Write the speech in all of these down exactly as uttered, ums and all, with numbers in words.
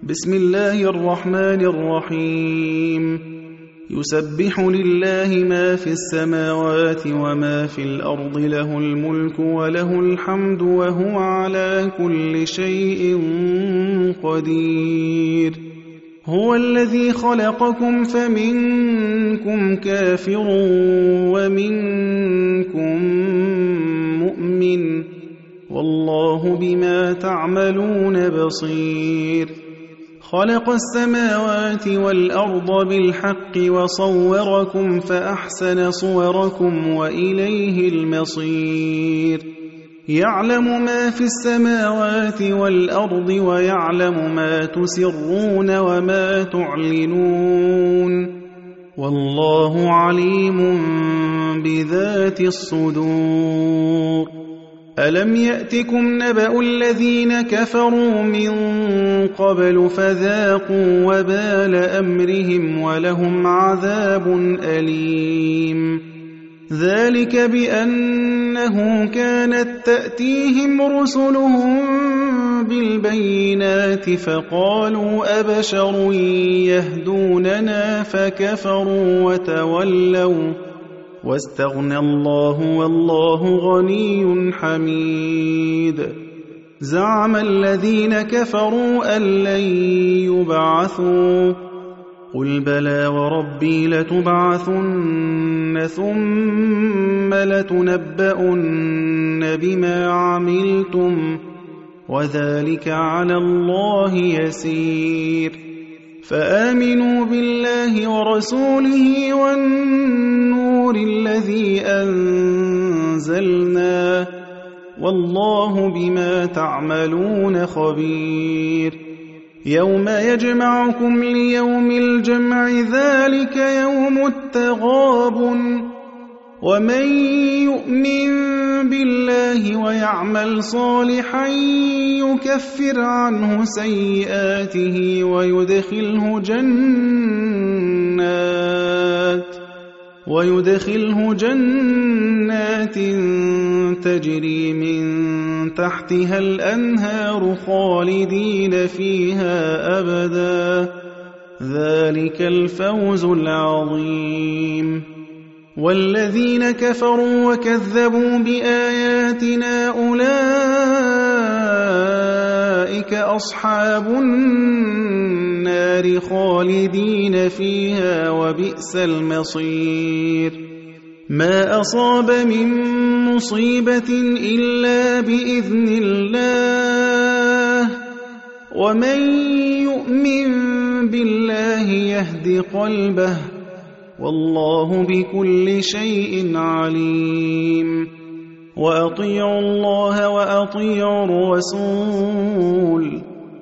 بسم الله الرحمن الرحيم يسبح لله ما في السماوات وما في الأرض له الملك وله الحمد وهو على كل شيء قدير هو الذي خلقكم فمنكم كافر ومنكم مؤمن والله بما تعملون بصير خلق السماوات والأرض بالحق وصوركم فأحسن صوركم وإليه المصير يعلم ما في السماوات والأرض ويعلم ما تسرون وما تعلنون والله عليم بذات الصدور ألم يأتكم نبأ الذين كفروا من قبل فذاقوا وبال أمرهم ولهم عذاب أليم ذلك بأنه كانت تأتيهم رسلهم بالبينات فقالوا أبشر يهدوننا فكفروا وتولوا واستغنى الله والله غني حميد زعم الذين كفروا أن لن يبعثوا قل بلى وربي لتبعثن ثم لتنبؤن بما عملتم وذلك على الله يسير فآمنوا بالله ورسوله والنور الذي أنزلنا والله بما تعملون خبير يوم يجمعكم ليوم الجمع ذلك يوم التغابن ومن يؤمن بالله ويعمل صالحا يكفر عنه سيئاته ويدخله جنات ويدخله جنات تجري من تحتها الأنهار خالدين فيها أبدا ذلك الفوز العظيم والذين كفروا وكذبوا بآياتنا أولئك أصحاب النار خالدين فيها وبئس المصير ما أصاب من مصيبة إلا بإذن الله ومن يؤمن بالله يهد قلبه والله بكل شيء عليم وأطيعوا الله وأطيعوا الرسول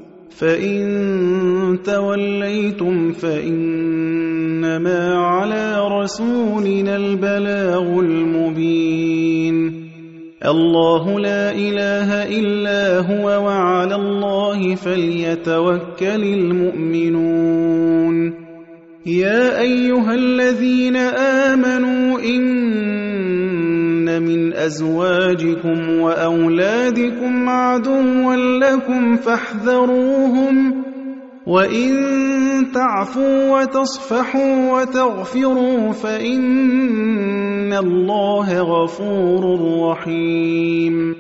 فإن توليتم فإنما على رسولنا البلاغ المبين الله لا إله إلا هو وعلى الله فليتوكل المؤمنون يا أيها الذين آمنوا إن من أزواجكم وأولادكم عدوا لكم فاحذروهم وإن تعفوا وتصفحوا وتغفروا فإن الله غفور رحيم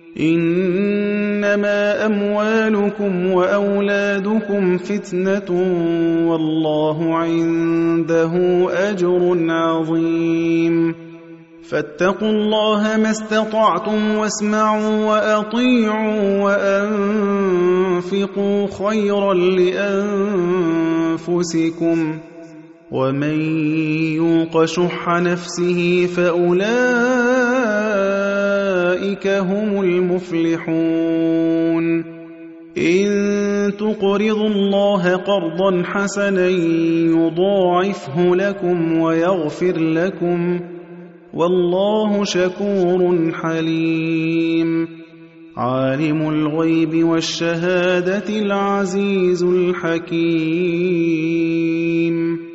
إنما أموالكم وأولادكم فتنة والله عنده أجر عظيم فاتقوا الله ما استطعتم واسمعوا وأطيعوا وأنفقوا خيرا لأنفسكم ومن يوق شح نفسه فأولئك هم المفلحون إن تقرضوا الله قرضا حسنا يضاعفه لكم ويغفر لكم والله شكور حليم عالم الغيب والشهادة العزيز الحكيم